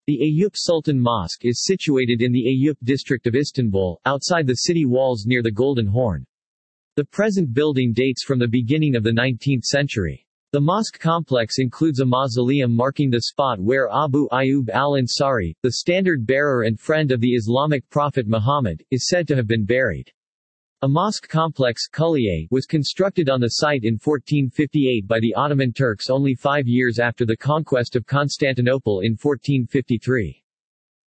The Eyüp Sultan Mosque is situated in the Eyüp district of Istanbul, outside the city walls near the Golden Horn. The present building dates from the beginning of the 19th century. The mosque complex includes a mausoleum marking the spot where Abu Ayyub al-Ansari, the standard-bearer and friend of the Islamic prophet Muhammad, is said to have been buried. A mosque complex was constructed on the site in 1458 by the Ottoman Turks only 5 years after the conquest of Constantinople in 1453.